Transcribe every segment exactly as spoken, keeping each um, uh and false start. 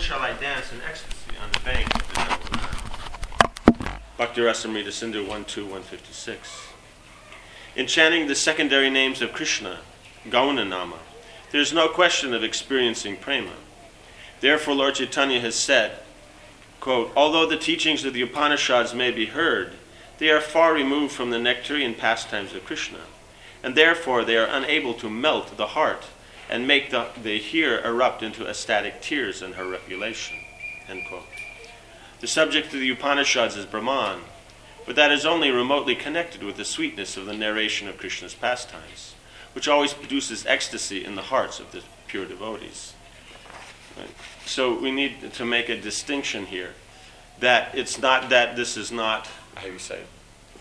shall I dance in ecstasy on the bank of the Yamuna? Bhakti Rasamrita Sindhu one two one fifty-six. In chanting the secondary names of Krishna, Gaunanama, there is no question of experiencing prema. Therefore, Lord Chaitanya has said, quote, although the teachings of the Upanishads may be heard, they are far removed from the nectarian pastimes of Krishna, and therefore they are unable to melt the heart and make the, the hearer erupt into ecstatic tears in her repulsion. End quote. The subject of the Upanishads is Brahman, but that is only remotely connected with the sweetness of the narration of Krishna's pastimes, which always produces ecstasy in the hearts of the pure devotees. Right? So we need to make a distinction here, that it's not that this is not, how do you say it?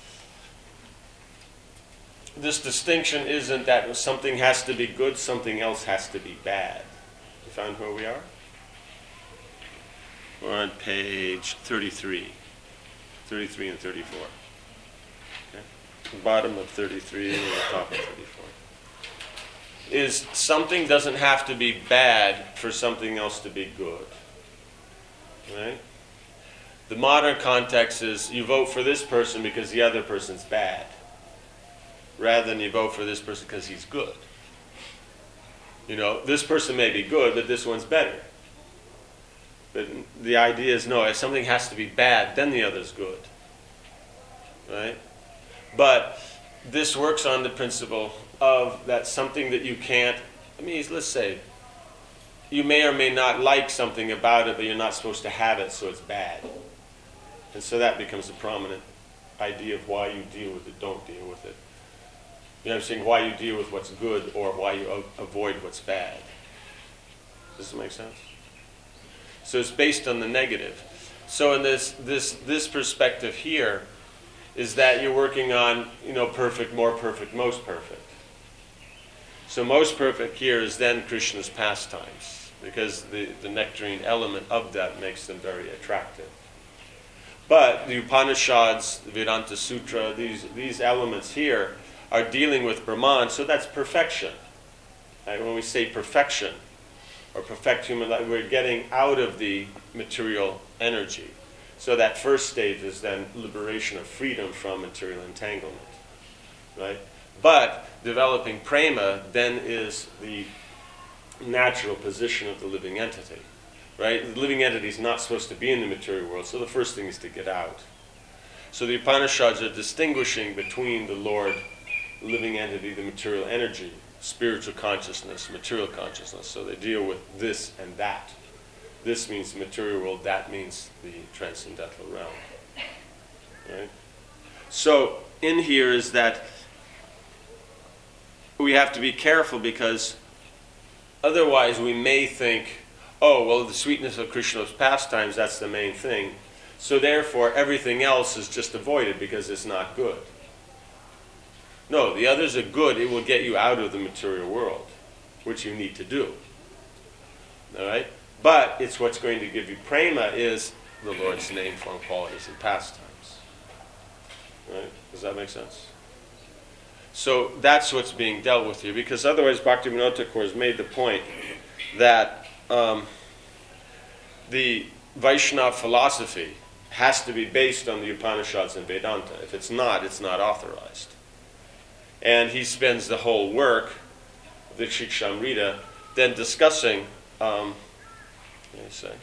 This distinction isn't that something has to be good, something else has to be bad. You found where we are? We're on page thirty-three. thirty-three and thirty-four. Okay? The bottom of thirty-three and the top of thirty-four. Is something doesn't have to be bad for something else to be good. Right? The modern context is you vote for this person because the other person's bad, rather than you vote for this person because he's good. You know, this person may be good, but this one's better. But the idea is, no, if something has to be bad, then the other's good. Right? But this works on the principle of that something that you can't, I mean, let's say, you may or may not like something about it, but you're not supposed to have it, so it's bad. And so that becomes a prominent idea of why you deal with it, don't deal with it. You know what I'm saying? Why you deal with what's good or why you a- avoid what's bad. Does this make sense? So it's based on the negative. So in this this this perspective here is that you're working on, you know, perfect, more perfect, most perfect. So most perfect here is then Krishna's pastimes, because the, the nectarine element of that makes them very attractive. But the Upanishads, the Vedanta Sutra, these these elements here are dealing with Brahman, so that's perfection. Right? When we say perfection, or perfect human life, we're getting out of the material energy. So that first stage is then liberation of freedom from material entanglement. Right? But developing prema then is the natural position of the living entity. Right? The living entity is not supposed to be in the material world, so the first thing is to get out. So the Upanishads are distinguishing between the Lord, the living entity, the material energy, spiritual consciousness, material consciousness. So they deal with this and that. This means the material world, that means the transcendental realm. Right? So in here is that we have to be careful, because otherwise we may think, oh, well, the sweetness of Krishna's pastimes, that's the main thing. So therefore everything else is just avoided because it's not good. No, the others are good. It will get you out of the material world, which you need to do. All right? But it's what's going to give you prema is the Lord's name, form, qualities, and pastimes. Right? Does that make sense? So that's what's being dealt with here, because otherwise Bhaktivinoda Thakur has made the point that um, the Vaishnava philosophy has to be based on the Upanishads and Vedanta. If it's not, it's not authorized. And he spends the whole work, the Shikshamrita, then discussing, um, what do I say,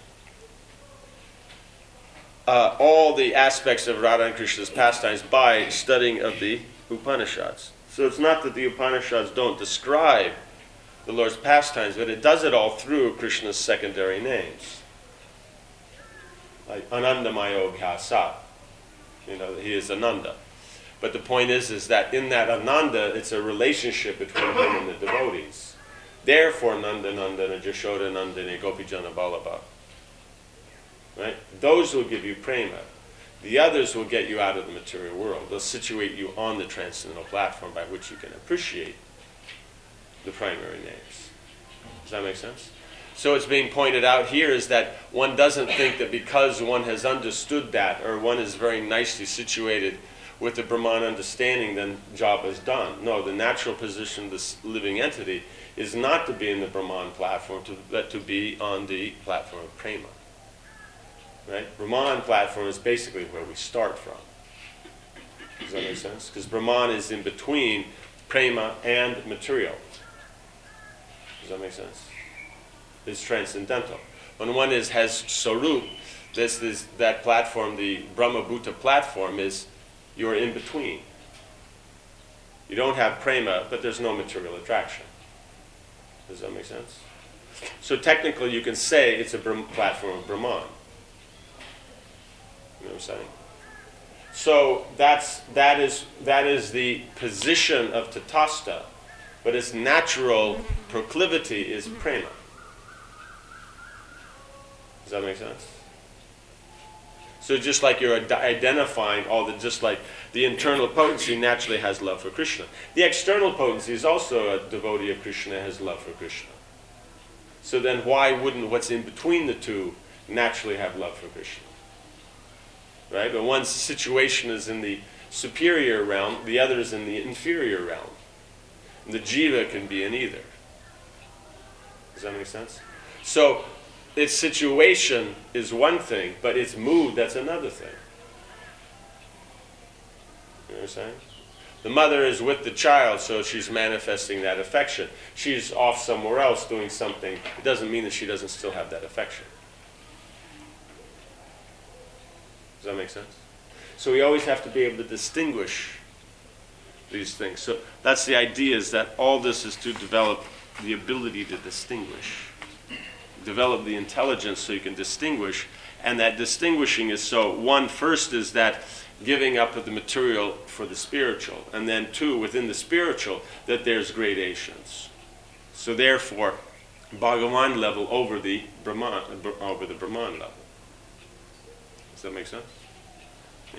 uh, all the aspects of Radha and Krishna's pastimes by studying of the Upanishads. So it's not that the Upanishads don't describe the Lord's pastimes, but it does it all through Krishna's secondary names. Like Anandamayo Bhyasa. You know, he is Ananda. But the point is, is that in that Ananda, it's a relationship between him and the devotees. Therefore, Nanda Nandana, Jashoda Nandana, Gopijana Ballabha. Right? Those will give you prema. The others will get you out of the material world. They'll situate you on the transcendental platform by which you can appreciate the primary names. Does that make sense? So it's being pointed out here is that one doesn't think that because one has understood that, or one is very nicely situated with the Brahman understanding, then job is done. No, the natural position of this living entity is not to be in the Brahman platform, to, but to be on the platform of prema. Right? Brahman platform is basically where we start from. Does that make sense? Because Brahman is in between prema and material. Does that make sense? It's transcendental. When one is has Sarup, this is that platform, the Brahma Bhuta platform, is you're in between. You don't have prema, but there's no material attraction. Does that make sense? So technically you can say it's a Brahm- platform of Brahman. You know what I'm saying? So that's that is that is the position of Tatastha, but its natural proclivity is prema. Does that make sense? So just like you're ad- identifying all the, just like the internal potency naturally has love for Krishna. The external potency is also a devotee of Krishna, has love for Krishna. So then why wouldn't what's in between the two naturally have love for Krishna? Right? But one's situation is in the superior realm, the other is in the inferior realm. And the jiva can be in either. Does that make sense? So its situation is one thing, but its mood, that's another thing. You know what I'm saying? The mother is with the child, so she's manifesting that affection. She's off somewhere else doing something. It doesn't mean that she doesn't still have that affection. Does that make sense? So we always have to be able to distinguish these things. So that's the idea, is that all this is to develop the ability to distinguish. Develop the intelligence so you can distinguish. And that distinguishing is so, one, first is that giving up of the material for the spiritual. And then two, within the spiritual, that there's gradations. So therefore, Bhagavan level over the Brahman, over the Brahman level. Does that make sense? Yeah.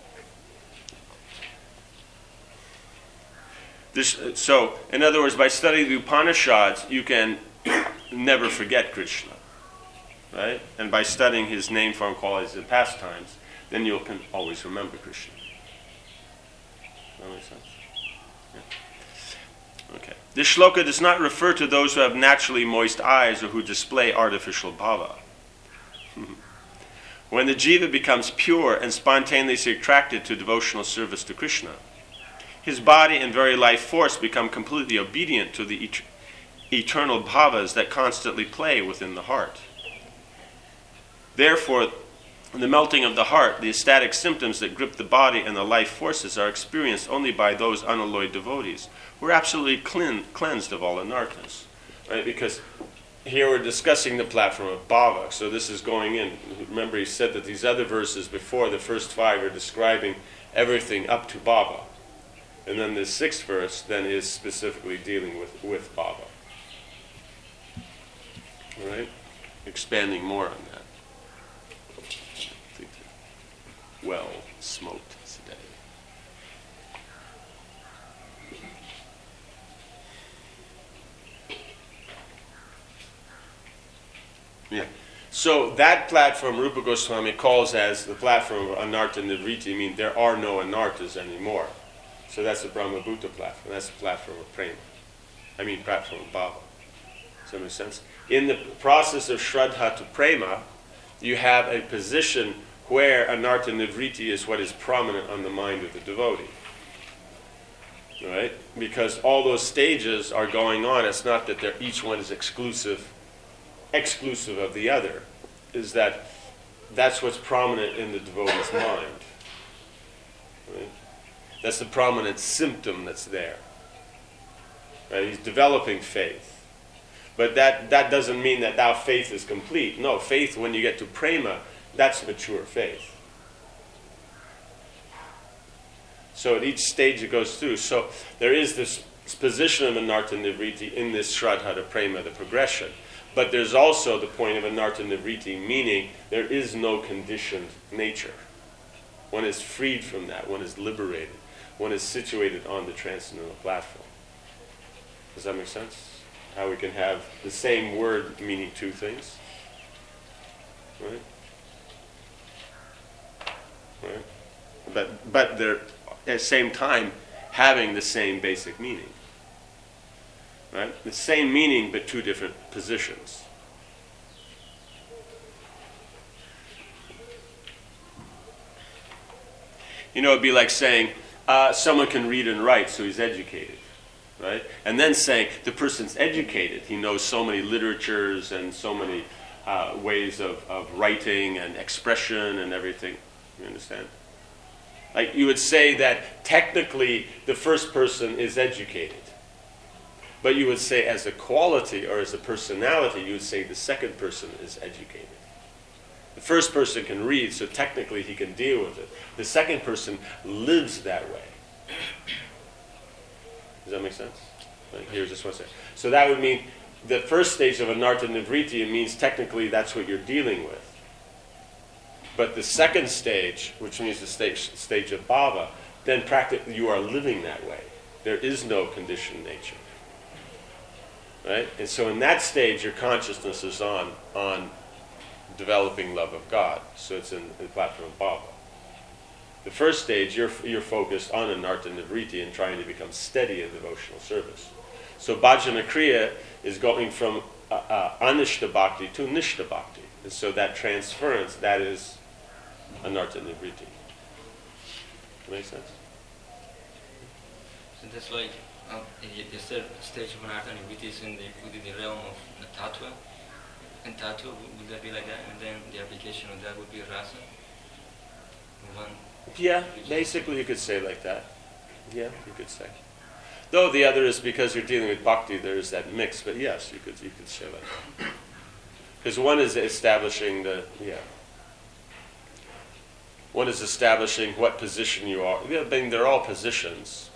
This, so, in other words, by studying the Upanishads, you can never forget Krishna, right? And by studying his name, form, qualities, and pastimes, then you can always remember Krishna. Does that make sense? Yeah. Okay. This shloka does not refer to those who have naturally moist eyes or who display artificial bhava. When the jiva becomes pure and spontaneously attracted to devotional service to Krishna, his body and very life force become completely obedient to the et- eternal bhavas that constantly play within the heart. Therefore, in the melting of the heart, the ecstatic symptoms that grip the body and the life forces are experienced only by those unalloyed devotees who are absolutely clean, cleansed of all anarthas. Right? Because here we're discussing the platform of bhava, so this is going in. Remember, he said that these other verses before, the first five, are describing everything up to bhava. And then the sixth verse then is specifically dealing with, with bhava. All right? Expanding more on that. I think well smoked today. Yeah. So that platform Rupa Goswami calls as the platform of Anartha Nivriti, meaning there are no anarthas anymore. So that's the Brahma Bhuta platform. That's the platform of prema. I mean platform of bhava. Does that make sense? In the process of Shraddha to prema, you have a position where Anartha Nivriti is what is prominent on the mind of the devotee. Right? Because all those stages are going on. It's not that they're, each one is exclusive exclusive of the other, is that that's what's prominent in the devotee's mind. Right? That's the prominent symptom that's there. Right? He's developing faith. But that, that doesn't mean that now faith is complete. No, faith, when you get to prema, that's mature faith. So at each stage it goes through. So there is this position of Anartha Nivriti in this Shraddha to prema, the progression. But there's also the point of Anartha Nivriti, meaning there is no conditioned nature. One is freed from that. One is liberated. One is situated on the transcendental platform. Does that make sense? How we can have the same word meaning two things. Right? Right? but but they're at the same time having the same basic meaning. Right? The same meaning, but two different positions. You know, it'd be like saying uh, someone can read and write, so he's educated, right? And then saying the person's educated. He knows so many literatures and so many uh, ways of, of writing and expression and everything. You understand? Like you would say that technically the first person is educated. But you would say as a quality or as a personality, you would say the second person is educated. The first person can read, so technically he can deal with it. The second person lives that way. Does that make sense? Like, here's just one second. So that would mean the first stage of Anartha Nivritti, it means technically that's what you're dealing with. But the second stage, which means the stage, stage of bhava, then practically you are living that way. There is no conditioned nature. Right? And so in that stage, your consciousness is on, on developing love of God. So it's in, in the platform of bhava. The first stage, you're, you're focused on Anartha Nivritti and trying to become steady in devotional service. So bhajana kriya is going from uh, uh, anishta bhakti to nishta bhakti. And so that transference, that is Anartha Nivritti. Make sense? So that's like uh, the third stage of Anartha Nivritti is in the, within the realm of the tattva. And tattva, would that be like that? And then the application of that would be rasa? One. Yeah, basically you could say like that. Yeah, you could say. Though the other is because you're dealing with bhakti, there is that mix. But yes, you could you could say like that. Because one is establishing the yeah. One is establishing what position you are. I mean, they're all positions.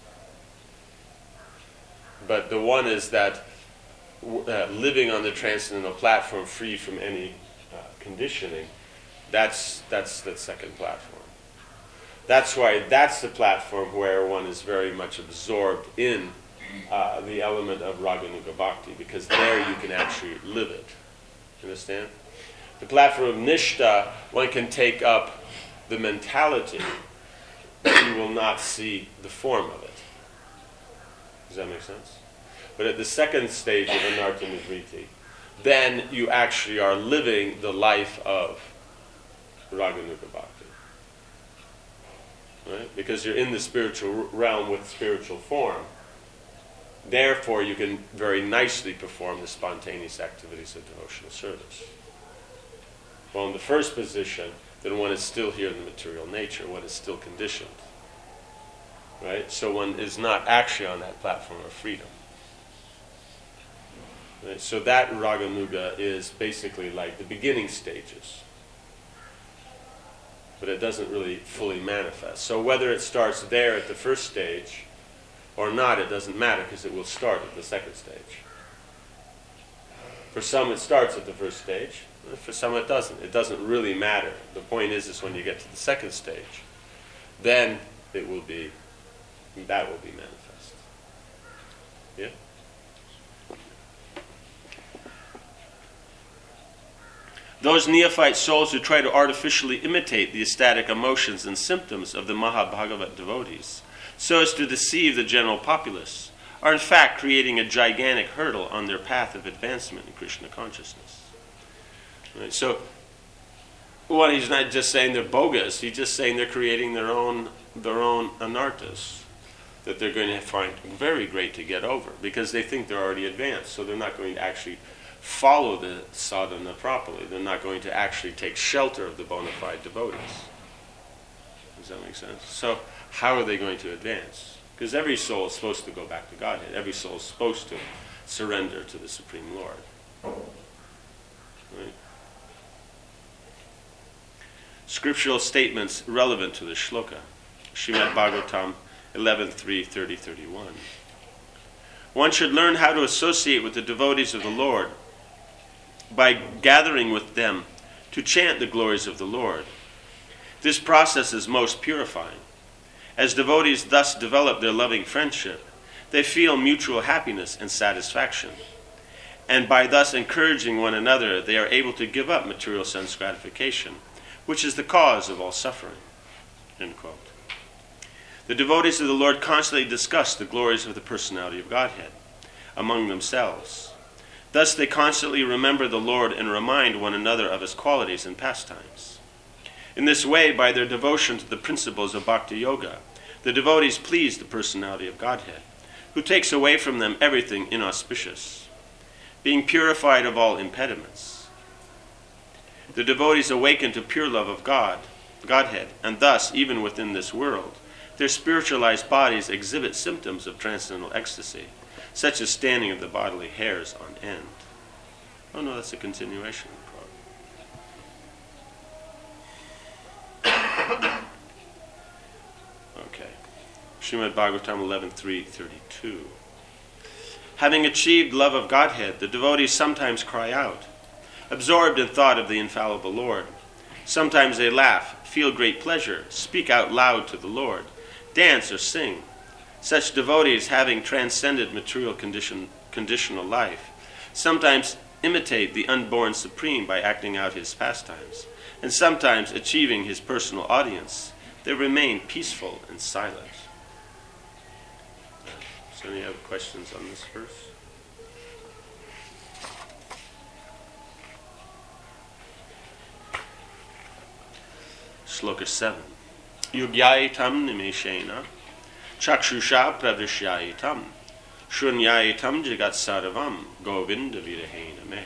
But the one is that uh, living on the transcendental platform, free from any uh, conditioning. That's that's the second platform. That's why that's the platform where one is very much absorbed in uh, the element of Raganuga Bhakti, because there you can actually live it. Understand? The platform of Nishta, one can take up the mentality, but you will not see the form of it. Does that make sense? But at the second stage of Anartha Nivritti, then you actually are living the life of Raganuga Bhakti. Right? Because you're in the spiritual realm with spiritual form. Therefore, you can very nicely perform the spontaneous activities of devotional service. Well, in the first position, then one is still here in the material nature. One is still conditioned. Right? So one is not actually on that platform of freedom. Right? So that Raganuga is basically like the beginning stages. But it doesn't really fully manifest. So whether it starts there at the first stage or not, it doesn't matter, because it will start at the second stage. For some, it starts at the first stage. For some, it doesn't. It doesn't really matter. The point is, is when you get to the second stage, then it will be, that will be manifest. Yeah? Those neophyte souls who try to artificially imitate the ecstatic emotions and symptoms of the Mahabhagavat devotees, so as to deceive the general populace, are in fact creating a gigantic hurdle on their path of advancement in Krishna consciousness. Right? So, one, he's not just saying they're bogus, he's just saying they're creating their own their own anarthas that they're going to find very great to get over, because they think they're already advanced, so they're not going to actually follow the sadhana properly. They're not going to actually take shelter of the bona fide devotees. Does that make sense? So how are they going to advance? Because every soul is supposed to go back to Godhead. Every soul is supposed to surrender to the Supreme Lord. Right? Scriptural statements relevant to the shloka. Srimad Bhagavatam eleven three, thirty, thirty-one. One should learn how to associate with the devotees of the Lord by gathering with them to chant the glories of the Lord. This process is most purifying. As devotees thus develop their loving friendship, they feel mutual happiness and satisfaction. And by thus encouraging one another, they are able to give up material sense gratification, which is the cause of all suffering. End quote. The devotees of the Lord constantly discuss the glories of the personality of Godhead among themselves. Thus they constantly remember the Lord and remind one another of his qualities and pastimes. In this way, by their devotion to the principles of Bhakti Yoga, the devotees please the personality of Godhead, who takes away from them everything inauspicious, being purified of all impediments. The devotees awaken to pure love of God, Godhead, and thus, even within this world, their spiritualized bodies exhibit symptoms of transcendental ecstasy, such as standing of the bodily hairs on end. Oh no, that's a continuation of the quote. Okay. Srimad Bhagavatam eleven three thirty-two. Having achieved love of Godhead, the devotees sometimes cry out, absorbed in thought of the infallible Lord. Sometimes they laugh, feel great pleasure, speak out loud to the Lord, dance or sing. Such devotees, having transcended material condition, conditional life, sometimes imitate the unborn Supreme by acting out his pastimes, and sometimes achieving his personal audience, they remain peaceful and silent. So any other questions on this verse? Shloka seven. Yugyaitam nimeshena chakshusha pravishyaitam shunyaitam jagat saravam govinda virahena me.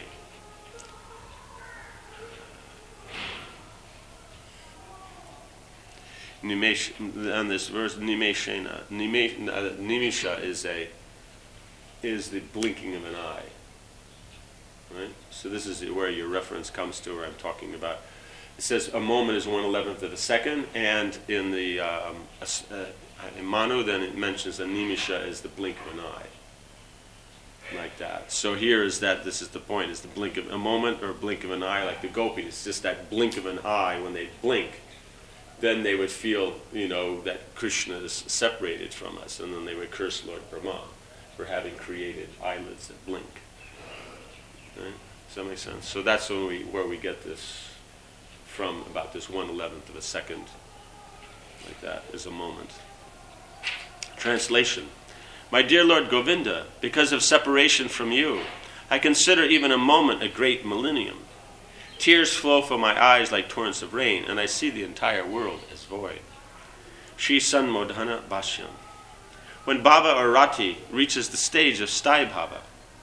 Nimesh, on this verse, nimeshena, nimisha is a is the blinking of an eye, right? So this is where your reference comes to, where I'm talking about. It says a moment is one eleventh of a second, and in the um, uh, in Manu, then it mentions a nimisha is the blink of an eye, like that. So here is that this is the point: is the blink of a moment or a blink of an eye, like the gopis. It's just that blink of an eye. When they blink, then they would feel, you know, that Krishna is separated from us, and then they would curse Lord Brahma for having created eyelids that blink. Right? Does that make sense? So that's when we where we get this from, about this one eleventh of a second, like that, is a moment. Translation. My dear Lord Govinda, because of separation from you, I consider even a moment a great millennium. Tears flow from my eyes like torrents of rain, and I see the entire world as void. Shri Sanmodhana Bhashyam. When Bhava or Rati reaches the stage of Sthai Bhava,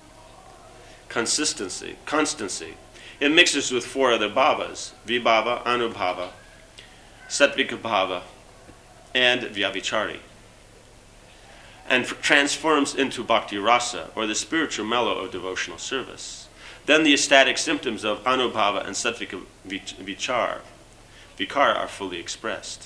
consistency, constancy, it mixes with four other bhavas, Vibhava, Anubhava, Sattvika Bhava, and Vyavichari, and f- transforms into Bhakti Rasa, or the spiritual mellow of devotional service. Then the ecstatic symptoms of Anubhava and Sattvika Vichar, Vikar, are fully expressed.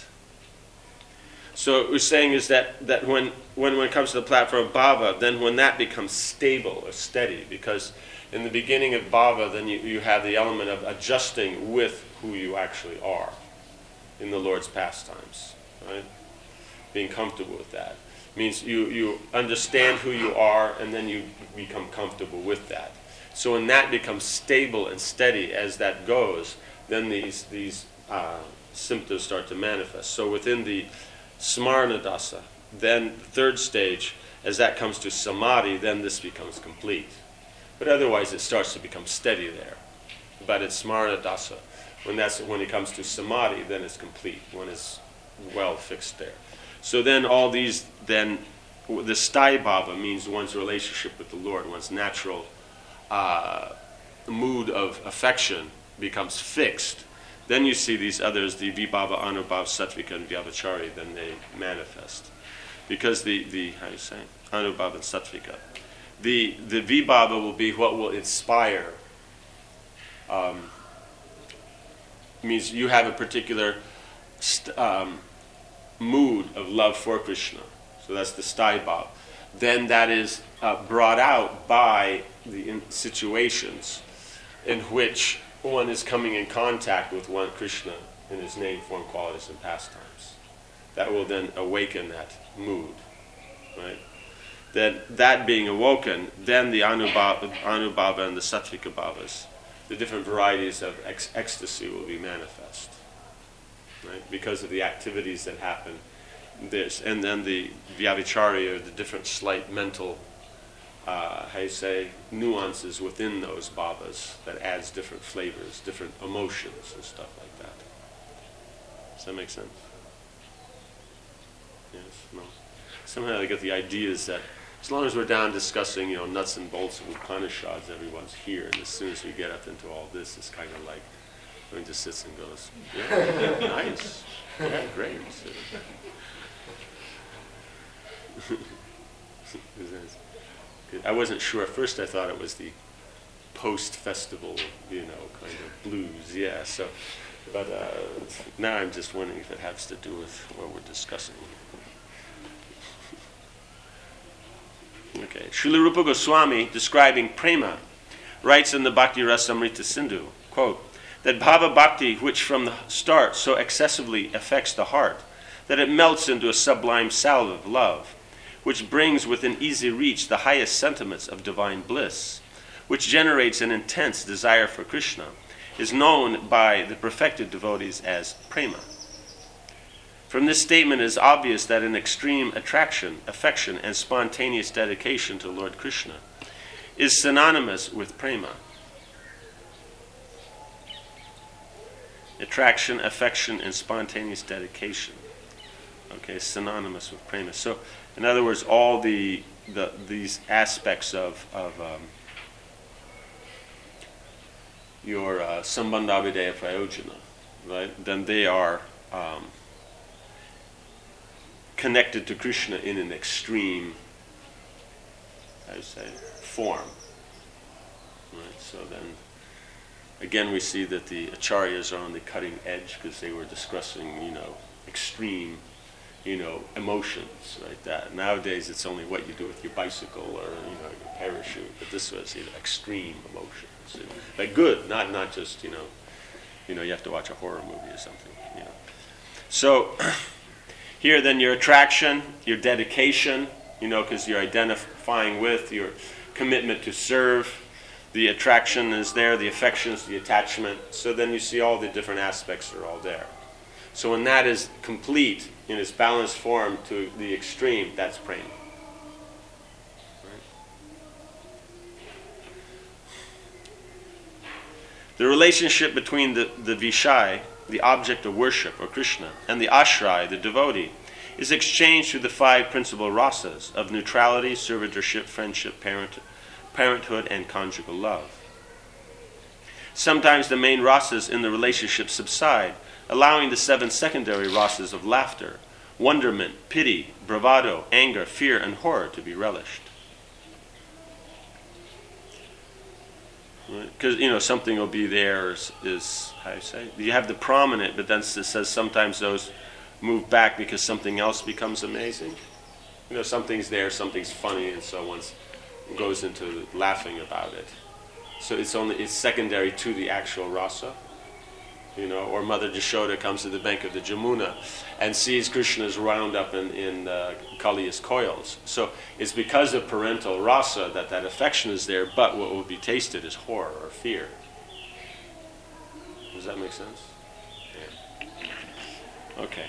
So what we're saying is that, that when, when, when it comes to the platform of Bhava, then when that becomes stable or steady, because in the beginning of Bhava, then you, you have the element of adjusting with who you actually are in the Lord's pastimes, right? Being comfortable with that. Means you, you understand who you are, and then you become comfortable with that. So when that becomes stable and steady as that goes, then these, these uh, symptoms start to manifest. So within the Smarna Dasa, then the third stage, as that comes to Samadhi, then this becomes complete. But otherwise it starts to become steady there. But it's Smarna Dasa. When, that's, when it comes to Samadhi, then it's complete, when it's well fixed there. So then all these, then the Sthai Bhava means one's relationship with the Lord, one's natural uh, mood of affection becomes fixed. Then you see these others, the Vibhava, Anubhava, Sattvika, and Vyabhachari, then they manifest. Because the, the how do you say, Anubhava and Sattvika. The, the Vibhava will be what will inspire. Um, means you have a particular st- um, mood of love for Krishna. So that's the Sthai Bhava. Then that is uh, brought out by the in- situations in which one is coming in contact with one Krishna in his name, form, qualities, and pastimes. That will then awaken that mood, right? Then that being awoken, then the Anubhava, Anubhava and the Sattvika Bhavas, the different varieties of ec- ecstasy will be manifest, right? Because of the activities that happen this, and then the Vyavicharya, the different slight mental, uh, how you say, nuances within those bhavas that adds different flavors, different emotions and stuff like that. Does that make sense? Yes? No? Somehow I get the ideas that as long as we're down discussing, you know, nuts and bolts of Upanishads, everyone's here, and as soon as we get up into all this, it's kind of like, everyone just sits and goes, yeah, nice, yeah, great. I wasn't sure. At first I thought it was the post-festival, you know, kind of blues, yeah, so, but uh, now I'm just wondering if it has to do with what we're discussing. Okay, Srila Rupa Goswami, describing prema, writes in the Bhakti Rasamrita Sindhu, quote, that bhava bhakti, which from the start so excessively affects the heart, that it melts into a sublime salve of love, which brings within easy reach the highest sentiments of divine bliss, which generates an intense desire for Krishna, is known by the perfected devotees as prema. From this statement it is obvious that an extreme attraction, affection, and spontaneous dedication to Lord Krishna is synonymous with prema. Attraction, affection, and spontaneous dedication. Okay, synonymous with prema. So, in other words, all the, the these aspects of, of um, your uh, Sambandha Videya Prayojana, right? Then they are um, connected to Krishna in an extreme, I say, form. Right? So then, again, we see that the acharyas are on the cutting edge because they were discussing, you know, extreme, you know, emotions, right? That nowadays it's only what you do with your bicycle or, you know, your parachute, but this was, you know, extreme emotions. But good, not not just, you know, you know, you have to watch a horror movie or something, you know. So here, then, your attraction, your dedication, you know, because you're identifying with your commitment to serve. The attraction is there, the affection is the attachment. So then you see all the different aspects are all there. So when that is complete in its balanced form to the extreme, that's prema. Right? The relationship between the, the Vishai, the object of worship, or Krishna, and the Ashray, the devotee, is exchanged through the five principal rasas of neutrality, servitorship, friendship, parent, parenthood, and conjugal love. Sometimes the main rasas in the relationship subside, allowing the seven secondary rasas of laughter, wonderment, pity, bravado, anger, fear, and horror to be relished. Because, right? You know, something will be there is, is, how do you say? You have the prominent, but then it says sometimes those move back because something else becomes amazing. You know, something's there, something's funny, and so one goes into laughing about it. So it's only it's secondary to the actual rasa. You know, or Mother Jashoda comes to the bank of the Jamuna and sees Krishna's wound up in, in uh, Kaliya's coils. So it's because of parental rasa that that affection is there, but what will be tasted is horror or fear. Does that make sense? Yeah. Okay.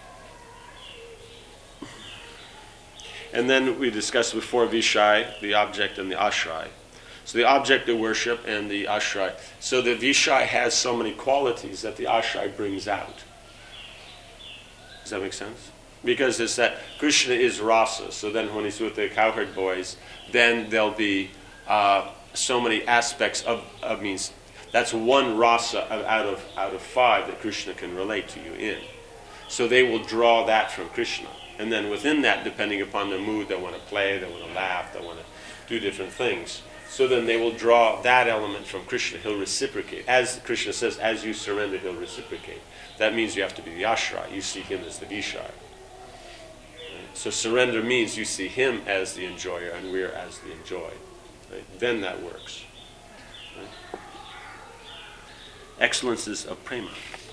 And then we discussed before Vishai, the object, and the Ashray. So the object of worship and the Ashray. So the Vishai has so many qualities that the Ashray brings out. Does that make sense? Because it's that Krishna is rasa. So then when he's with the cowherd boys, then there'll be uh, so many aspects of, of means, that's one rasa out of, out of five that Krishna can relate to you in. So they will draw that from Krishna. And then within that, depending upon the mood, they want to play, they want to laugh, they want to do different things. So then they will draw that element from Krishna. He'll reciprocate. As Krishna says, as you surrender, he'll reciprocate. That means you have to be the Ashray. You see him as the Vishai. Right? So surrender means you see him as the enjoyer and we're as the enjoyed. Right? Then that works. Right? Excellences of prema.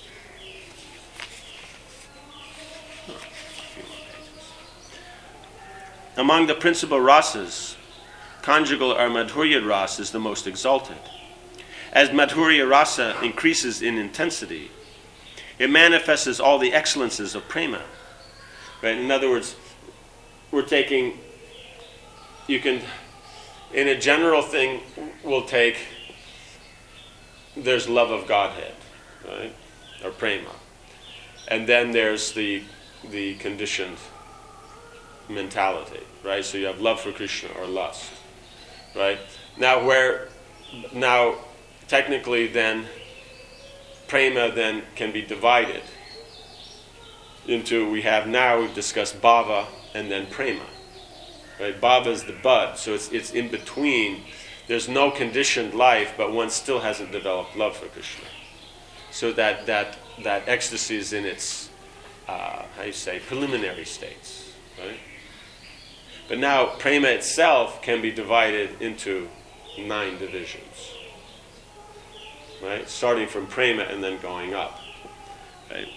Among the principal rasas, conjugal or madhurya rasa is the most exalted. As madhurya rasa increases in intensity, it manifests all the excellences of prema. Right? In other words, we're taking, you can, in a general thing, we'll take, there's love of Godhead, right? Or prema. And then there's the the conditioned mentality, right? So you have love for Krishna or lust, right? Now where, now technically then, prema then can be divided into, we have now, we've discussed bhava and then prema, right? Bhava is the bud, so it's it's in between. There's no conditioned life, but one still hasn't developed love for Krishna. So that that that ecstasy is in its, uh, how you say, preliminary states, right? But now prema itself can be divided into nine divisions, right? Starting from prema and then going up, right?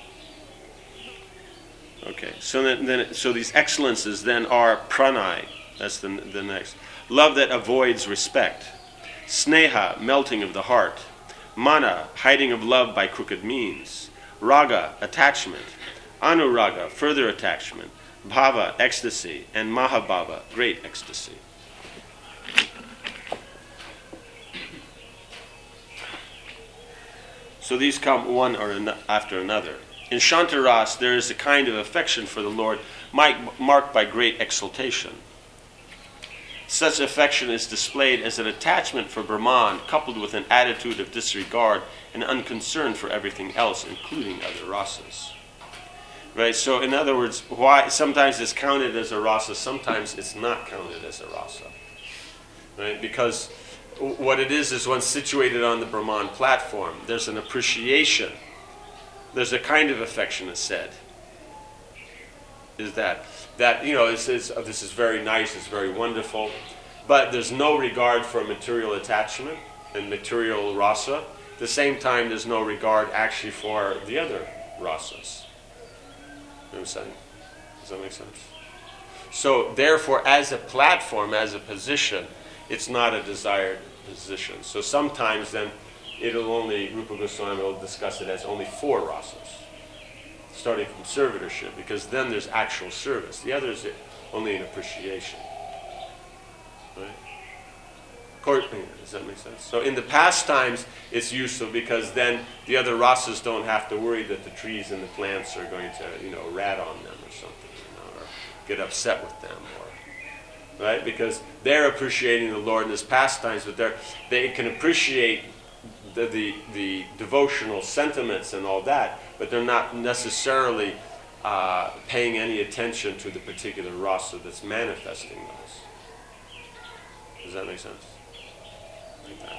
Okay, so then, then so these excellences then are pranay. That's the the next. Love that avoids respect. Sneha, melting of the heart. Mana, hiding of love by crooked means. Raga, attachment. Anuraga, further attachment. Bhava, ecstasy. And Mahabhava, great ecstasy. So these come one or an- after another. In Shantaras, there is a kind of affection for the Lord marked by great exaltation. Such affection is displayed as an attachment for Brahman coupled with an attitude of disregard and unconcern for everything else, including other rasas. Right? So in other words, why sometimes it's counted as a rasa, sometimes it's not counted as a rasa. Right? Because what it is is when situated on the Brahman platform, there's an appreciation. There's a kind of affection, it's said. Is that that you know this is this is very nice, it's very wonderful, but there's no regard for material attachment and material rasa. At the same time, there's no regard actually for the other rasas. You know what I'm saying? Does that make sense? So therefore, as a platform, as a position, it's not a desired position. So sometimes then it'll only, Rupa Goswami will discuss it as only four rasas, starting from servitorship, because then there's actual service. The other is only an appreciation. Right? Court, does that make sense? So in the past times, it's useful because then the other rasas don't have to worry that the trees and the plants are going to, you know, rat on them or something, you know, or get upset with them, or right? Because they're appreciating the Lord in His pastimes, but they're they can appreciate the, the the devotional sentiments and all that, but they're not necessarily uh, paying any attention to the particular rasa that's manifesting those. Does that make sense? Like that.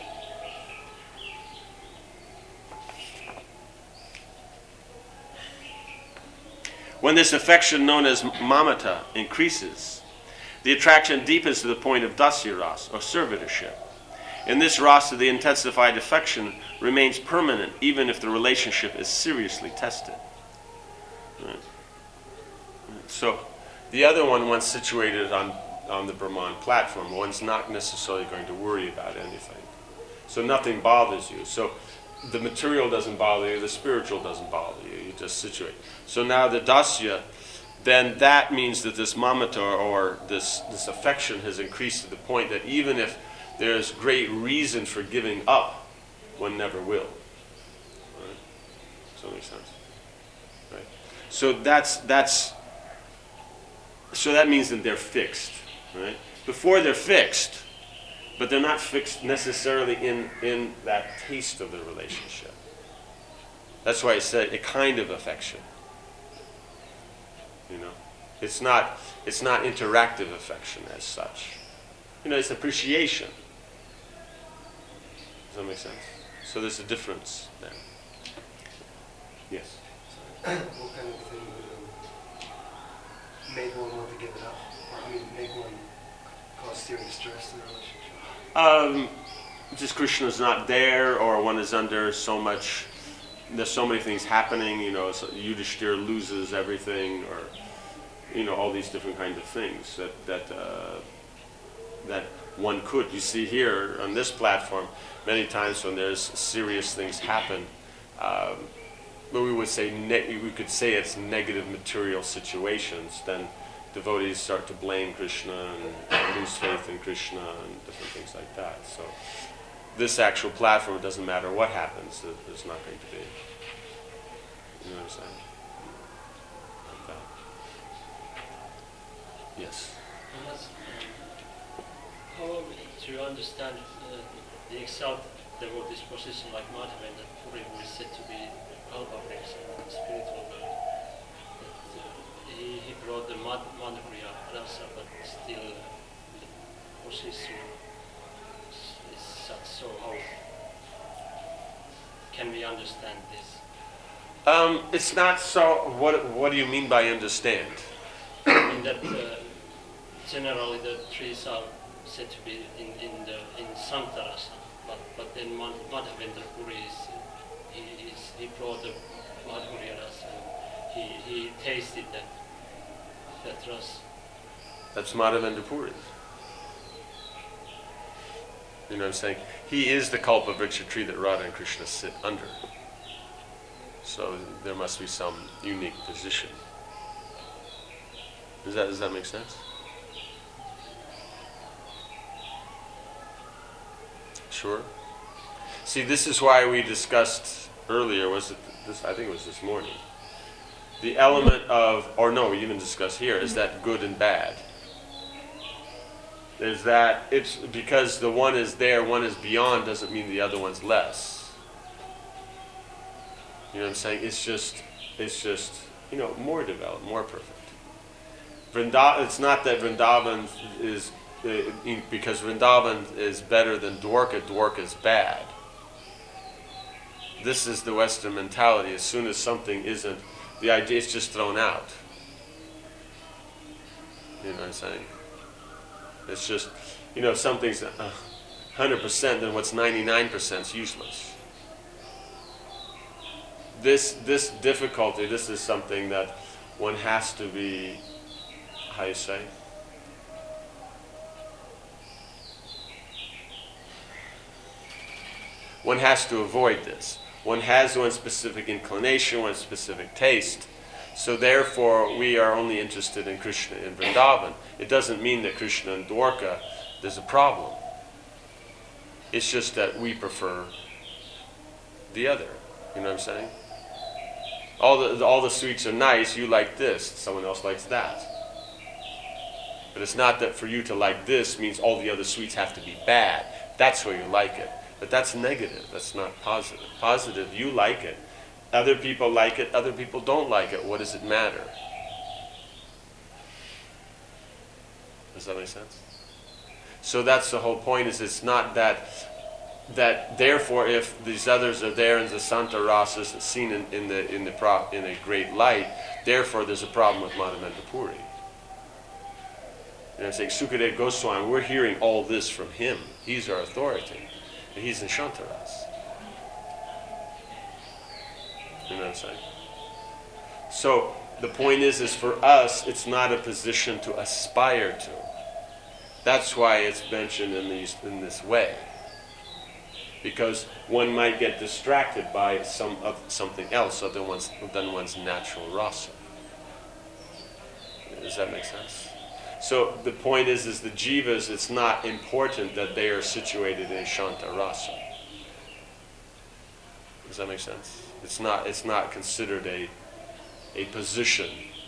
When this affection known as mamata increases, the attraction deepens to the point of dasya ras, or servitorship. In this rasa, the intensified affection remains permanent even if the relationship is seriously tested. Right. So, the other one, once situated on, on the Brahman platform, one's not necessarily going to worry about anything. So nothing bothers you. So the material doesn't bother you, the spiritual doesn't bother you. You just situate. So now the dasya, then that means that this mamata, or this, this affection, has increased to the point that even if there's great reason for giving up, one never will. Right? Does that make sense? Right? So that's that's so that means that they're fixed. Right? Before they're fixed, but they're not fixed necessarily in, in that taste of the relationship. That's why I said a kind of affection. You know, it's not it's not interactive affection as such. You know, it's appreciation. Does that make sense? So there's a difference there. Yes. What kind of thing would um, make one want to give it up? Or, I mean, make one cause serious stress in the relationship? Um, just Krishna's not there, or one is under so much. There's so many things happening. You know, so Yudhishthira loses everything, or you know, all these different kinds of things that that uh, that one could. You see here on this platform, many times when there's serious things happen, um, but we would say ne- we could say it's negative material situations, then devotees start to blame Krishna and lose faith in Krishna and different things like that. So this actual platform, it doesn't matter what happens, it, there's not going to be. You know what I'm saying? Like that. Yes. And that's, um, how are we to understand uh, the exalted devotee's position like Madhavan that Puri, who is said to be Kalpavriksha in the spiritual world? That, uh, he, he brought the Mad- Madhurya rasa, but still uh, the position is, is such. So how can we understand this? Um, it's not so. What What do you mean by understand? I mean that uh, generally the trees are said to be in, in the in Santarasa, but but then Mad- Madhavendra Puri is he is, he brought the Madhurya rasa and he he tasted that that rasa. That's Madhavendra Puri. You know what I'm saying? He is the Kalpavriksha tree that Radha and Krishna sit under. So there must be some unique position. Does that, does that make sense? Sure. See, this is why we discussed earlier, was it this, I think it was this morning, the element of, or no, we even discussed here, is that good and bad. There's that, it's because the one is there, one is beyond, doesn't mean the other one's less. You know what I'm saying? It's just, it's just, you know, more developed, more perfect. Vrindavan, it's not that Vrindavan is, uh, because Vrindavan is better than Dwarka, Dwarka is bad. This is the Western mentality. As soon as something isn't, the idea is just thrown out. You know what I'm saying? It's just, you know, if something's one hundred percent, then what's ninety-nine percent is useless. This this difficulty, this is something that one has to be, how you say? One has to avoid this. One has one specific inclination, one specific taste. So therefore, we are only interested in Krishna in Vrindavan. It doesn't mean that Krishna and Dwarka, there's a problem. It's just that we prefer the other. You know what I'm saying? All the all the sweets are nice. You like this. Someone else likes that. But it's not that for you to like this means all the other sweets have to be bad. That's where you like it. But that's negative. That's not positive. Positive, you like it. Other people like it. Other people don't like it. What does it matter? Does that make sense? So that's the whole point. Is it's not that. That therefore, if these others are there and the Santa Rasas is seen in, in the in the pro, in a great light, therefore there's a problem with Madhavendra Puri. You know, I'm saying Sukadev Goswami, we're hearing all this from him. He's our authority, and he's in Shantaras. You know what I'm saying? So the point is, is for us, it's not a position to aspire to. That's why it's mentioned in these in this way. Because one might get distracted by some of something else other one's, than one's natural rasa. Does that make sense? So the point is, is the jivas, it's not important that they are situated in Shanta rasa. Does that make sense? It's not, it's not considered a, a position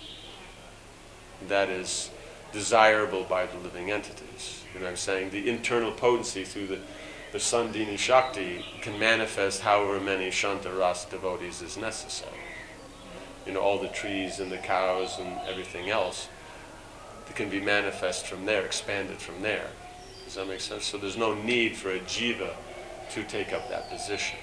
that is desirable by the living entities. You know what I'm saying? The internal potency through the The Sandhini Shakti can manifest however many Shanta Ras devotees is necessary. You know, all the trees and the cows and everything else, it can be manifest from there, expanded from there. Does that make sense? So there's no need for a jiva to take up that position.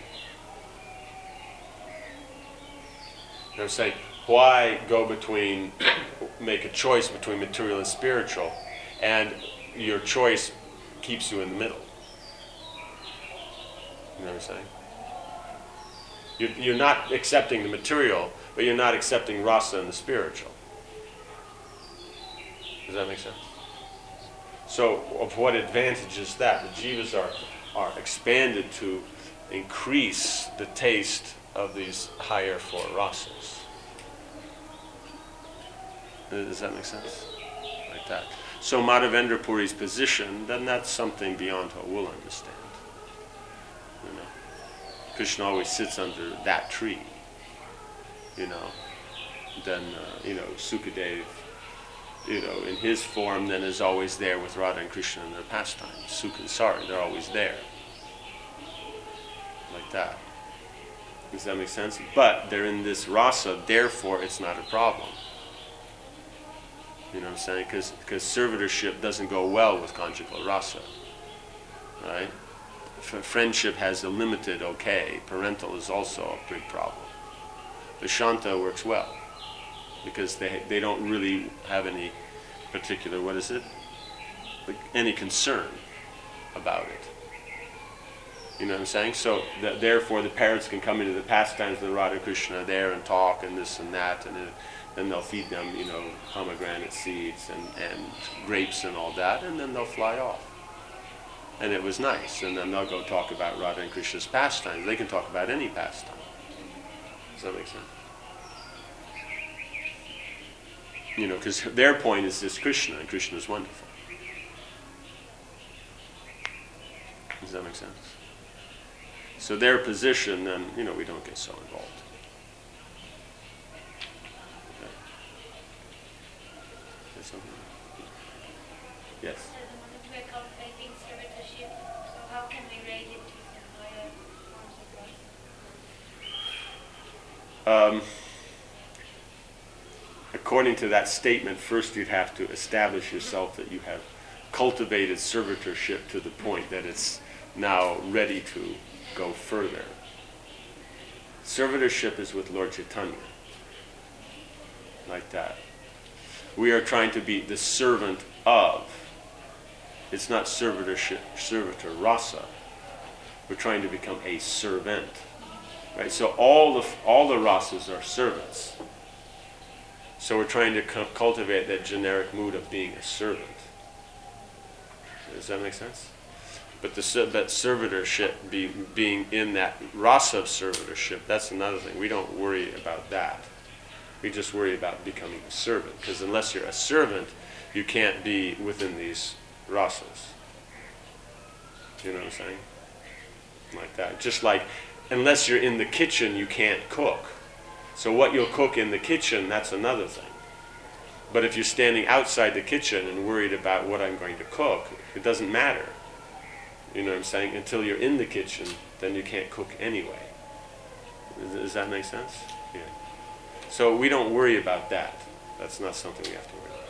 You know what I'm saying? Why go between, make a choice between material and spiritual, and your choice keeps you in the middle? You know what I'm saying? You're, you're not accepting the material, but you're not accepting rasa and the spiritual. Does that make sense? So, of what advantage is that? The jivas are, are expanded to increase the taste of these higher four rasas. Does that make sense? Like that. So Madhavendra Puri's position, then that's something beyond what we'll understand. You know, Krishna always sits under that tree. You know, then uh, you know Sukadev, you know, in his form, then is always there with Radha and Krishna in their pastimes. Sukha and Sari, they're always there. Like that. Does that make sense? But they're in this rasa, therefore it's not a problem. You know what I'm saying? Because because servitorship doesn't go well with conjugal rasa. Right? F- friendship has a limited okay. Parental is also a big problem. The Shanta works well because they they don't really have any particular, what is it? Like any concern about it. You know what I'm saying? So th- therefore the parents can come into the pastimes of the Radha Krishna there and talk and this and that, and then they'll feed them, you know, pomegranate seeds and, and grapes and all that, and then they'll fly off. And it was nice. And then they'll go talk about Radha and Krishna's pastimes. They can talk about any pastime. Does that make sense? You know, because their point is this Krishna, and Krishna is wonderful. Does that make sense? So their position, then, you know, we don't get so involved. Okay. Is something? Yes? So the moment we're cultivating servitorship, so how can we raise it to some higher forms of life? Um, according to that statement, first you'd have to establish yourself that you have cultivated servitorship to the point that it's now ready to go further. Servitorship is with Lord Chaitanya. Like that. We are trying to be the servant of. It's not servitorship, servitor rasa. We're trying to become a servant. Right? So all the all the rasas are servants. So we're trying to cu- cultivate that generic mood of being a servant. Does that make sense? But the that servitorship, be, being in that rasa of servitorship, that's another thing. We don't worry about that. We just worry about becoming a servant. Because unless you're a servant, you can't be within these rasas. You know what I'm saying? Like that. Just like, unless you're in the kitchen, you can't cook. So what you'll cook in the kitchen, that's another thing. But if you're standing outside the kitchen and worried about what I'm going to cook, it doesn't matter. You know what I'm saying? Until you're in the kitchen, then you can't cook anyway. Does, does that make sense? Yeah. So we don't worry about that. That's not something we have to worry about.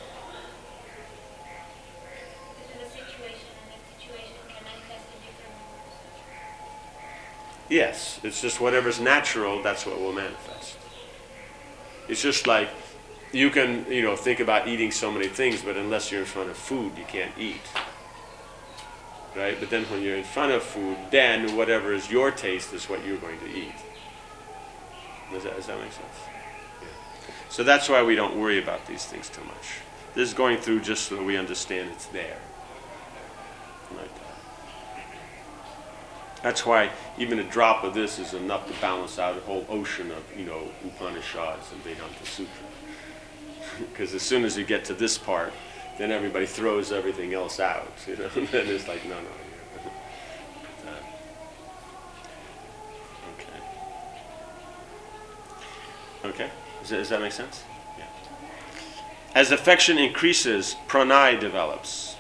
This is a situation, and that situation can manifest in different forms. Yes, it's just whatever's natural, that's what will manifest. It's just like you can, you know, think about eating so many things, but unless you're in front of food, you can't eat. Right? But then when you're in front of food, then whatever is your taste is what you're going to eat. Does that, does that make sense? Yeah. So that's why we don't worry about these things too much. This is going through just so that we understand it's there. Like that. That's why even a drop of this is enough to balance out a whole ocean of, you know, Upanishads and Vedanta Sutra. Because as soon as you get to this part, then everybody throws everything else out, you know. And then it's like, no, no. Yeah. uh, okay. Okay. Does that, does that make sense? Yeah. As affection increases, pranay develops.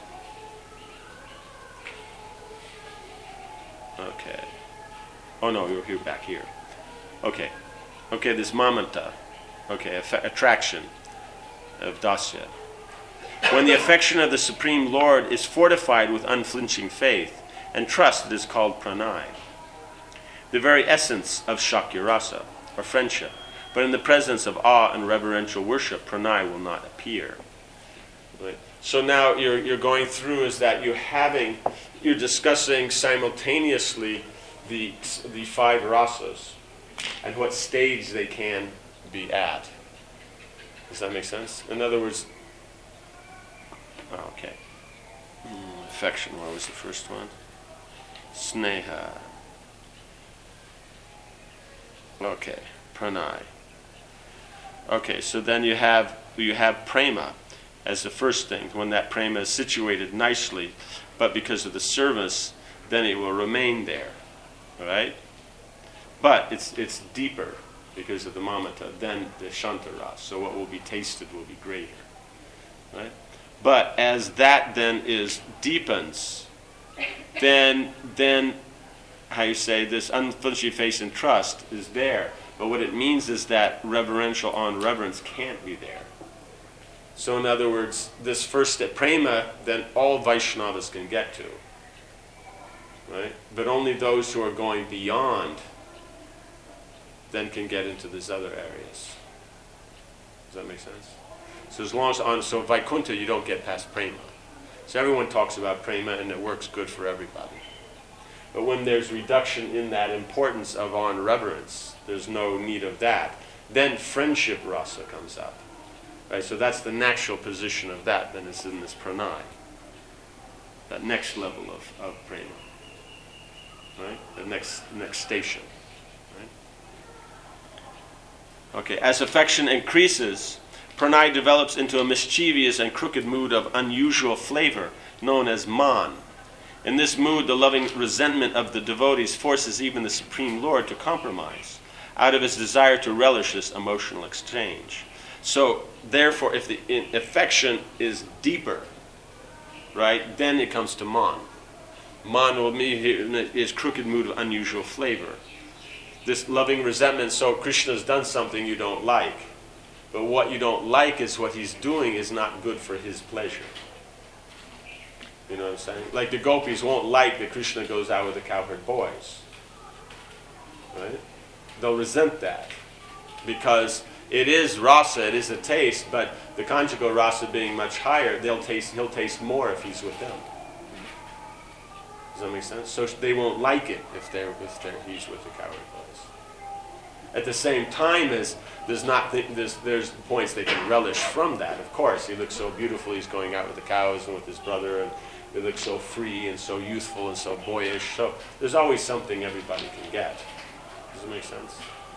Okay. Oh no, you're here back here. Okay. Okay. This mamanta. Okay. Aff- attraction of dasya. When the affection of the Supreme Lord is fortified with unflinching faith and trust, it is called pranay. The very essence of shakyarasa, or friendship. But in the presence of awe and reverential worship, pranay will not appear. Right? So now you're you're going through is that you're having, you're discussing simultaneously the the five rasas and what stage they can be at. Does that make sense? In other words, oh, okay. Mm, affection, what was the first one? Sneha. Okay, pranay. Okay, so then you have you have prema as the first thing. When that prema is situated nicely, but because of the service, then it will remain there, right? But it's it's deeper because of the mamata than the shantaras. So what will be tasted will be greater, right? But as that then is deepens, then then how you say this unflinching faith and trust is there. But what it means is that reverential on reverence can't be there. So in other words, this first step, prema, then all Vaishnavas can get to, right? But only those who are going beyond then can get into these other areas. Does that make sense? So as long as on so Vaikuntha you don't get past prema. So everyone talks about prema and it works good for everybody. But when there's reduction in that importance of on reverence, there's no need of that. Then friendship rasa comes up. Right? So that's the natural position of that. Then it's in this pranay. That next level of, of prema. Right? The next next station. Right? Okay, as affection increases, pranay develops into a mischievous and crooked mood of unusual flavor, known as man. In this mood, the loving resentment of the devotees forces even the Supreme Lord to compromise, out of his desire to relish this emotional exchange. So, therefore, if the affection is deeper, right, then it comes to man. Man will be is crooked mood of unusual flavor. This loving resentment, so Krishna's done something you don't like. But what you don't like is what he's doing is not good for his pleasure. You know what I'm saying? Like the gopis won't like that Krishna goes out with the cowherd boys. Right? They'll resent that. Because it is rasa, it is a taste, but the conjugal rasa being much higher, they'll taste he'll taste more if he's with them. Does that make sense? So they won't like it if they're if they're he's with the cowherd boys. At the same time as there's not th- there's there's points they can relish from that. Of course, he looks so beautiful. He's going out with the cows and with his brother, and he looks so free and so youthful and so boyish. So there's always something everybody can get. Does it make sense?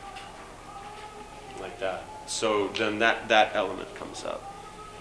Like that. So then that that element comes up.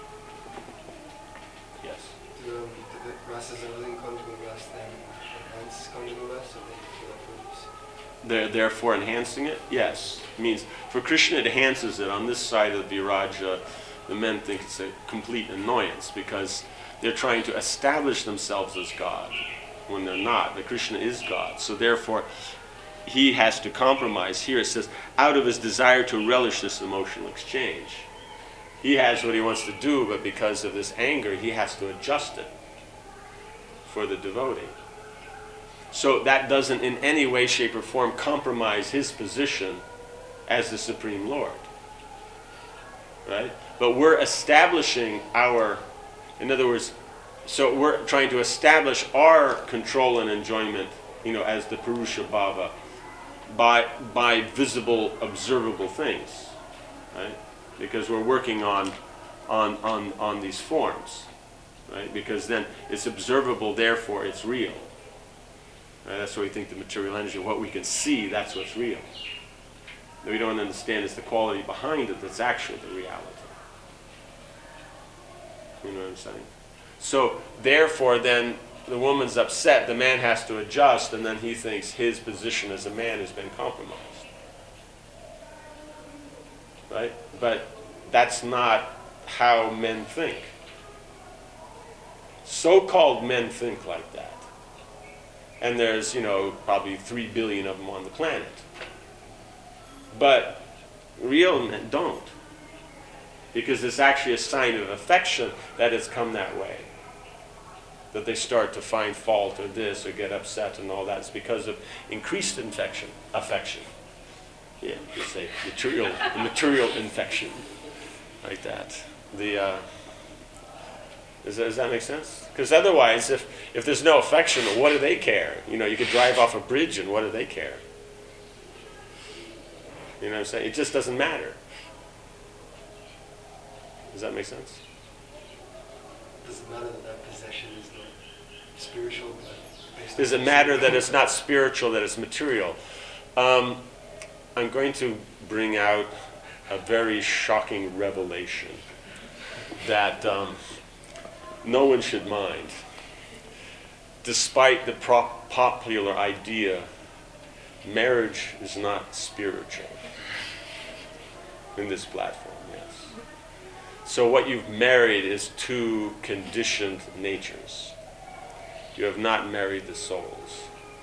Yes. Do um, the, the rasas are within conjugal ras then enhance conjugal ras, or they do that for They're therefore enhancing it? Yes. It means for Krishna it enhances it. On this side of the Viraja, the men think it's a complete annoyance because they're trying to establish themselves as God when they're not. But Krishna is God. So therefore he has to compromise. Here it says, out of his desire to relish this emotional exchange. He has what he wants to do, but because of this anger, he has to adjust it for the devotee. So that doesn't in any way, shape, or form compromise his position as the Supreme Lord. Right? But we're establishing our, in other words, so we're trying to establish our control and enjoyment, you know, as the Purusha Bhava by by visible, observable things. Right? Because we're working on on on on these forms. Right? Because then it's observable, therefore it's real. Right? That's why we think the material energy, what we can see, that's what's real. That we don't understand is the quality behind it that's actually the reality. You know what I'm saying? So, therefore, then the woman's upset, the man has to adjust, and then he thinks his position as a man has been compromised. Right? But that's not how men think. So-called men think like that. And there's, you know, probably three billion of them on the planet. But real men don't. Because it's actually a sign of affection that it's come that way. That they start to find fault or this or get upset and all that. It's because of increased infection, affection. Yeah, you say material, material infection. Like that. The, uh, does, that, does that make sense? Because otherwise, if, if there's no affection, what do they care? You know, you could drive off a bridge and what do they care? You know what I'm saying? It just doesn't matter. Does that make sense? Does it matter that that possession is not spiritual, but based Does on it matter that it's not spiritual, that it's material? Um, I'm going to bring out a very shocking revelation that um, no one should mind. Despite the pro- popular idea, marriage is not spiritual in this platform, yes. So what you've married is two conditioned natures. You have not married the souls.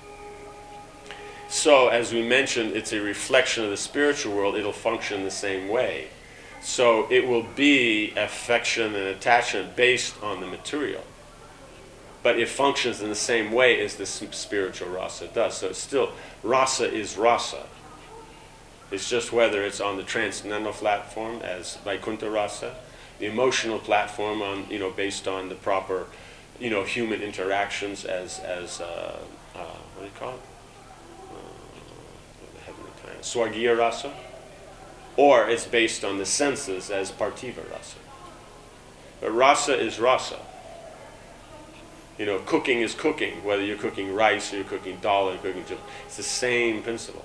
So, as we mentioned, it's a reflection of the spiritual world. It'll function the same way. So it will be affection and attachment based on the material. But it functions in the same way as the spiritual rasa does. So it's still, rasa is rasa. It's just whether it's on the transcendental platform as Vaikuntha rasa, the emotional platform on, you know, based on the proper, you know, human interactions as, as uh, uh, what do you call it? Uh, the heavenly planet. Swargiya rasa. Or it's based on the senses as Parthiva rasa. But rasa is rasa. You know, cooking is cooking, whether you're cooking rice or you're cooking dal or you're cooking chip. It's the same principle.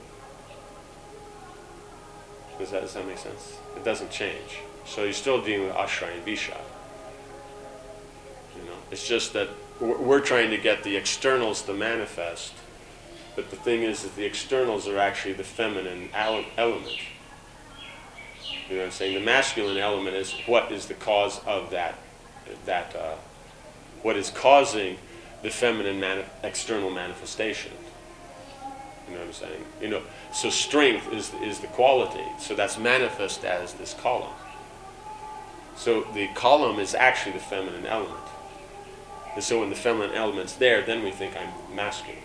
Does that, does that make sense? It doesn't change. So you're still dealing with Ashraya and Vishaya. You know, it's just that we're, we're trying to get the externals to manifest, but the thing is that the externals are actually the feminine ele- element. You know what I'm saying? The masculine element is what is the cause of that, that uh, what is causing the feminine mani- external manifestation. You know what I'm saying? You know, so strength is is the quality. So that's manifest as this column. So the column is actually the feminine element. And so when the feminine element's there, then we think I'm masculine.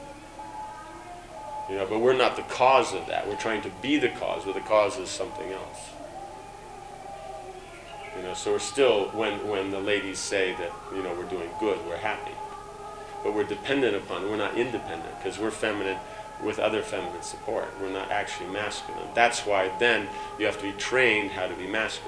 You know, but we're not the cause of that. We're trying to be the cause, but the cause is something else. You know, so we're still, when, when the ladies say that, you know, we're doing good, we're happy. But we're dependent upon, we're not independent, because we're feminine with other feminine support. We're not actually masculine. That's why then you have to be trained how to be masculine.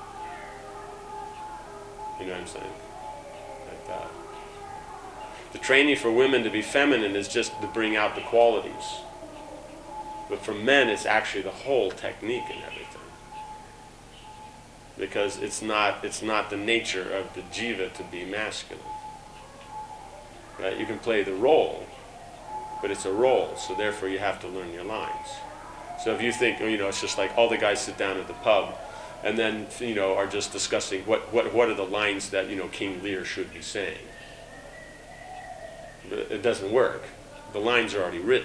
You know what I'm saying? Like that. The training for women to be feminine is just to bring out the qualities. But for men, it's actually the whole technique and everything. Because it's not it's not the nature of the jiva to be masculine. Right? You can play the role, but it's a role, so therefore you have to learn your lines. So if you think, you know, it's just like all the guys sit down at the pub and then, you know, are just discussing what, what, what are the lines that, you know, King Lear should be saying. But it doesn't work. The lines are already written.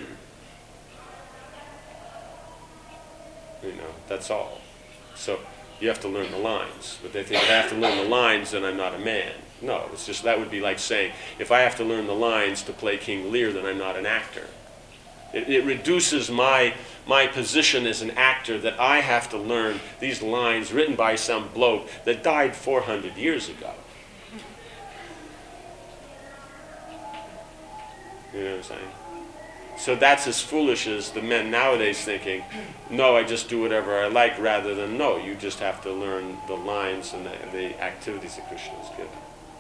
You know, that's all. So you have to learn the lines. But they think, if I have to learn the lines, then I'm not a man. No, it's just, that would be like saying, if I have to learn the lines to play King Lear, then I'm not an actor. It, it reduces my my position as an actor that I have to learn these lines written by some bloke that died four hundred years ago. You know what I'm saying? So that's as foolish as the men nowadays thinking, no, I just do whatever I like, rather than, no, you just have to learn the lines and the, the activities that Krishna has given.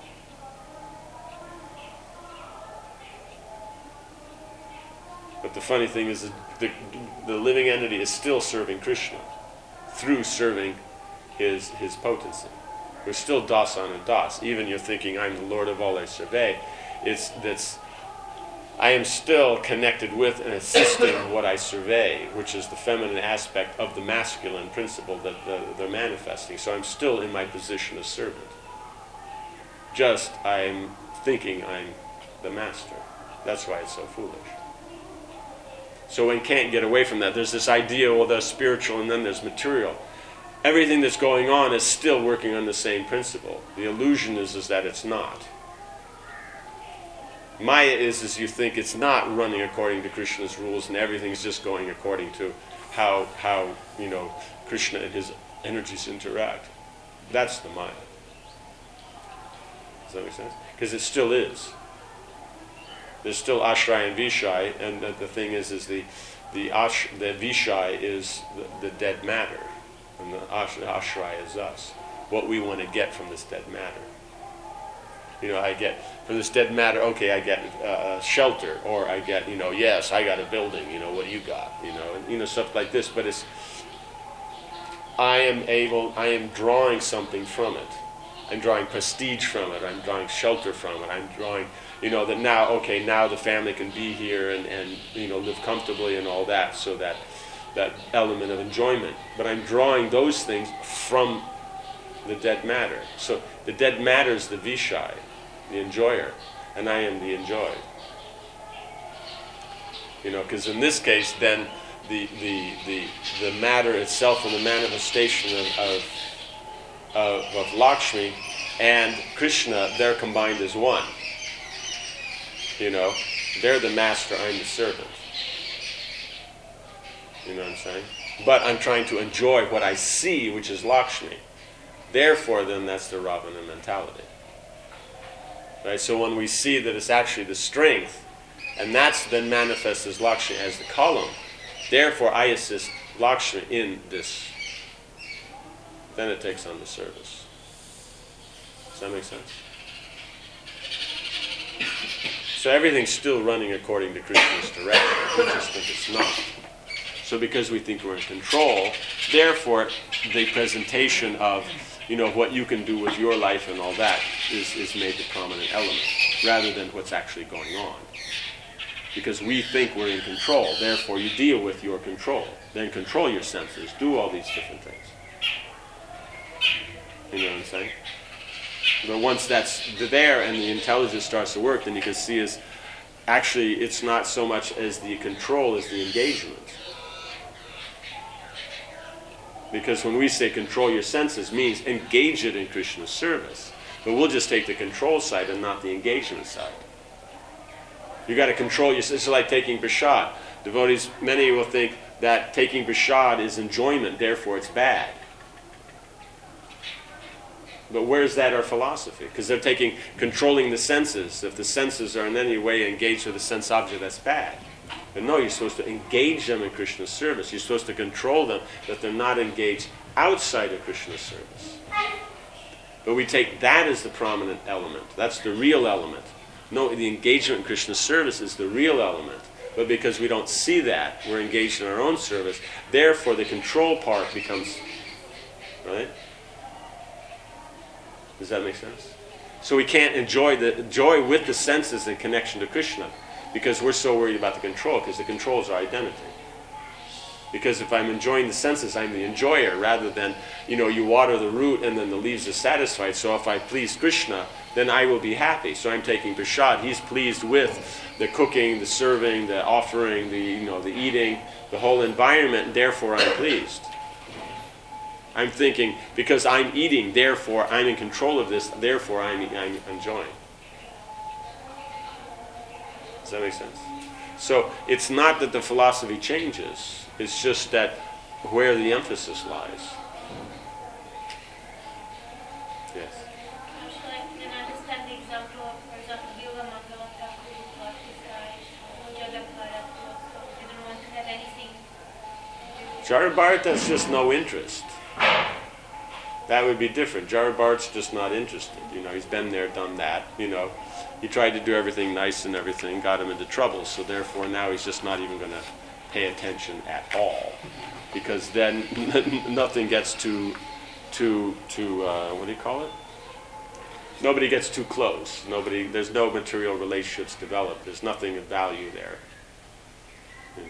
But the funny thing is that the, the living entity is still serving Krishna through serving his his potency. We're still dasan and das. Even you're thinking, I'm the Lord of all I survey. It's that's I am still connected with and assisting what I survey, which is the feminine aspect of the masculine principle that the, they're manifesting. So I'm still in my position of servant. Just I'm thinking I'm the master. That's why it's so foolish. So one can't get away from that. There's this idea, well, there's spiritual and then there's material. Everything that's going on is still working on the same principle. The illusion is, is that it's not. Maya is, is you think it's not running according to Krishna's rules and everything's just going according to how, how you know, Krishna and his energies interact. That's the Maya. Does that make sense? Because it still is. There's still Ashraya and Vishaya, and the, the thing is, is the the, ash, the Vishaya is the, the dead matter, and the ash, Ashraya is us. What we want to get from this dead matter. You know, I get, from this dead matter, okay, I get uh, shelter, or I get, you know, yes, I got a building, you know, what do you got? You know, and, you know, stuff like this, but it's, I am able, I am drawing something from it. I'm drawing prestige from it. I'm drawing shelter from it. I'm drawing, you know, that now, okay, now the family can be here and, and you know, live comfortably and all that, so that that element of enjoyment. But I'm drawing those things from the dead matter. So the dead matter is the Vishai, the enjoyer, and I am the enjoyed. You know, because in this case, then the the the the matter itself and the manifestation of, of Of, of Lakshmi and Krishna, they're combined as one. You know, they're the master, I'm the servant. You know what I'm saying? But I'm trying to enjoy what I see, which is Lakshmi. Therefore, then, that's the Ravana mentality. Right? So when we see that it's actually the strength, and that's then manifests as Lakshmi, as the column, therefore I assist Lakshmi in this. Then it takes on the service. Does that make sense? So everything's still running according to Krishna's direction. We just think it's not. So because we think we're in control, therefore the presentation of, you know, what you can do with your life and all that is, is made the prominent element, rather than what's actually going on. Because we think we're in control, therefore you deal with your control. Then control your senses, do all these different things. You know what I'm saying? But once that's there and the intelligence starts to work, then you can see is actually it's not so much as the control as the engagement. Because when we say control your senses, means engage it in Krishna's service. But we'll just take the control side and not the engagement side. You got to control your. It's like taking prasad. Devotees, many will think that taking prasad is enjoyment, therefore it's bad. But where's that our philosophy? Because they're taking, controlling the senses. If the senses are in any way engaged with a sense object, that's bad. But no, you're supposed to engage them in Krishna's service. You're supposed to control them, that they're not engaged outside of Krishna's service. But we take that as the prominent element. That's the real element. No, the engagement in Krishna's service is the real element. But because we don't see that, we're engaged in our own service. Therefore, the control part becomes, right? Does that make sense? So we can't enjoy the joy with the senses in connection to Krishna because we're so worried about the control, because the control is our identity. Because if I'm enjoying the senses, I'm the enjoyer, rather than, you know, you water the root and then the leaves are satisfied. So if I please Krishna, then I will be happy. So I'm taking prasad. He's pleased with the cooking, the serving, the offering, the, you know, the eating, the whole environment, and therefore I'm pleased. I'm thinking, because I'm eating, therefore I'm in control of this, therefore I'm, I'm enjoying. Does that make sense? So it's not that the philosophy changes, it's just that where the emphasis lies. Yes? How should I then understand the example of, for example, Yoga Mangala Thakur, Bhakti Sai, or Jagabhara, who didn't want to have anything to do with Jarabharata's just no interest. That would be different. Jarabharata's just not interested. You know, he's been there, done that. You know, he tried to do everything nice and everything, got him into trouble. So therefore, now he's just not even going to pay attention at all, because then nothing gets too, too, too. Uh, what do you call it? Nobody gets too close. Nobody. There's no material relationships developed. There's nothing of value there. You know.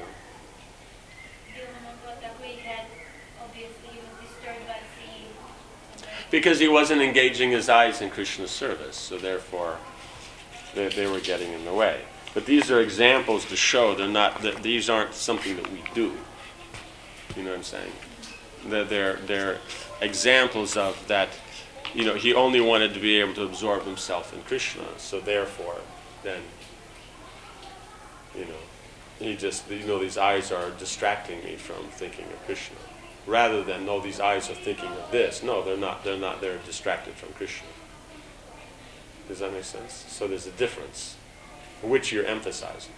Because he wasn't engaging his eyes in Krishna's service, so therefore they, they were getting in the way. But these are examples to show they're not that these aren't something that we do. You know what I'm saying? They're, they're they're examples of that. You know, he only wanted to be able to absorb himself in Krishna, so therefore, then, you know, he just, you know, these eyes are distracting me from thinking of Krishna. Rather than, no, these eyes are thinking of this. No, they're not. They're not. They're distracted from Krishna. Does that make sense? So there's a difference, which you're emphasizing.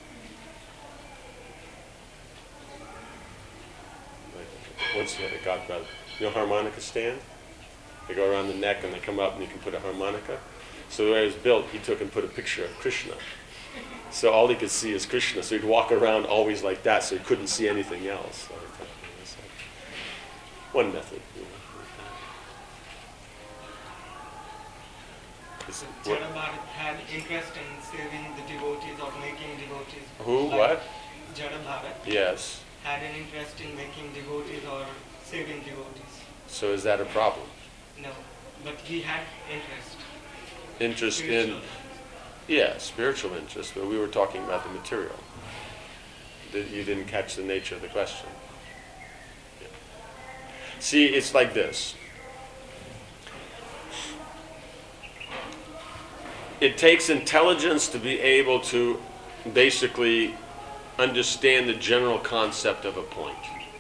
Like, once you had a god brother, you know, harmonica stand. They go around the neck and they come up and you can put a harmonica. So the way it was built, he took and put a picture of Krishna. So all he could see is Krishna. So he'd walk around always like that, so he couldn't see anything else. So that's one method. You know. Is- what- Jada Bharat had interest in saving the devotees, of making devotees. Who? Like What? Jada Bharat Yes. had an interest in making devotees or saving devotees. So is that a problem? No, but he had interest. Interest in, Spiritual. yeah, spiritual interest, but we were talking about the material. Did- You didn't catch the nature of the question. Yeah. See, it's like this. It takes intelligence to be able to basically understand the general concept of a point.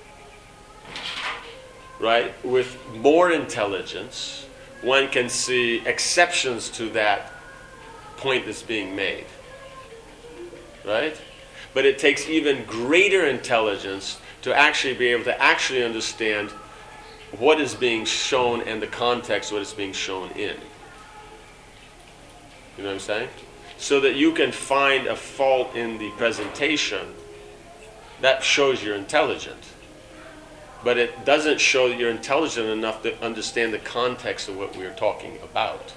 Right? With more intelligence, one can see exceptions to that point that's being made. Right? But it takes even greater intelligence to actually be able to actually understand what is being shown and the context of what is being shown in. You know what I'm saying? So that you can find a fault in the presentation, that shows you're intelligent. But it doesn't show that you're intelligent enough to understand the context of what we're talking about.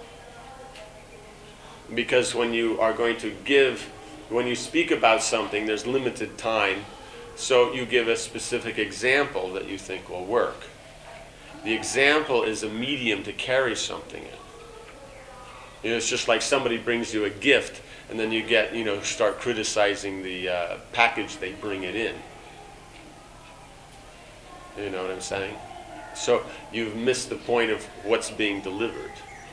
Because when you are going to give, when you speak about something, there's limited time, so you give a specific example that you think will work. The example is a medium to carry something in. You know, it's just like somebody brings you a gift, and then you get, you know, start criticizing the uh, package they bring it in. You know what I'm saying? So you've missed the point of what's being delivered.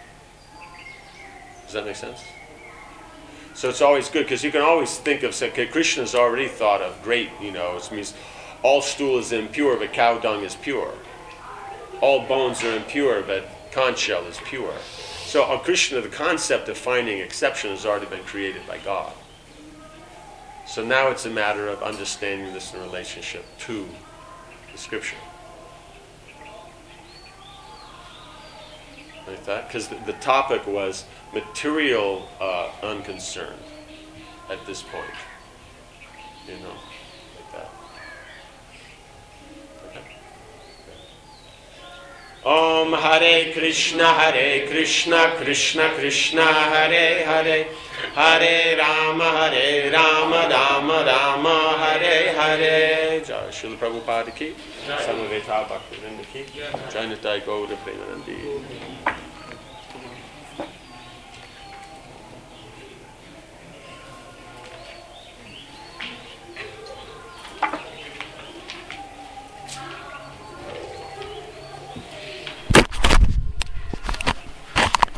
Does that make sense? So it's always good, because you can always think of, say, okay, Krishna's already thought of, great, you know, it means all stool is impure, but cow dung is pure. All bones are impure, but conch shell is pure. So on Krishna, the concept of finding exception has already been created by God. So now it's a matter of understanding this in relationship to the scripture. Like that? Because the, the topic was material uh, unconcern at this point. You know, like that. Okay. Om Hare Krishna, Hare Krishna, Krishna Krishna, Hare Hare, Hare Rama, Hare Rama, Rama Rama, Hare Hare. Jai Srila Prabhupada ki, Samaveta Bhaktivinoda ki, Jai Nitai Gaura Premanandi.